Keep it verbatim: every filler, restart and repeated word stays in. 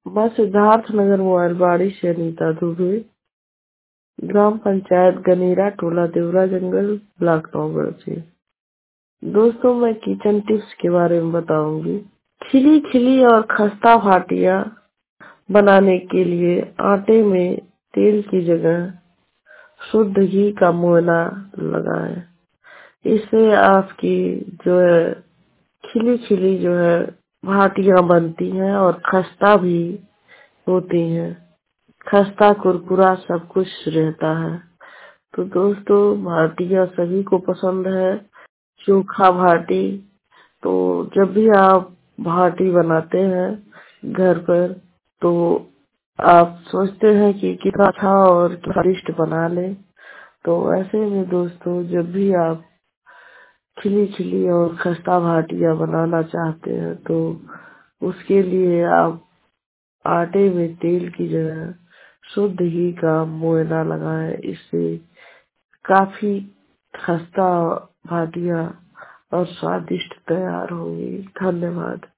मैं सिद्धार्थ नगर मोबाइलबाड़ी से अनीता दुबे, ग्राम पंचायत गनीरा, टोला देवरा जंगल, ब्लॉक नौगढ़ से। दोस्तों, मैं किचन टिप्स के बारे में बताऊंगी। खिली खिली और खस्ता भाटिया बनाने के लिए आटे में तेल की जगह शुद्ध घी का मोयना लगाएं। इससे आपकी जो है खिली खिली जो है भाटियां बनती हैं और खस्ता भी होती हैं। खस्ता कुरकुरा सब कुछ रहता है। तो दोस्तों, भाटियां सभी को पसंद है, चोखा भाटी। तो जब भी आप भाटी बनाते हैं घर पर, तो आप सोचते हैं कि कितना अच्छा और स्वादिष्ट बना ले। तो ऐसे में दोस्तों, जब भी आप खिली खिली और खस्ता भाटियां बनाना चाहते हैं, तो उसके लिए आप आटे में तेल की जगह शुद्ध घी का मोयना लगाएं। इससे काफी खस्ता भाटियां और स्वादिष्ट तैयार होंगी। धन्यवाद।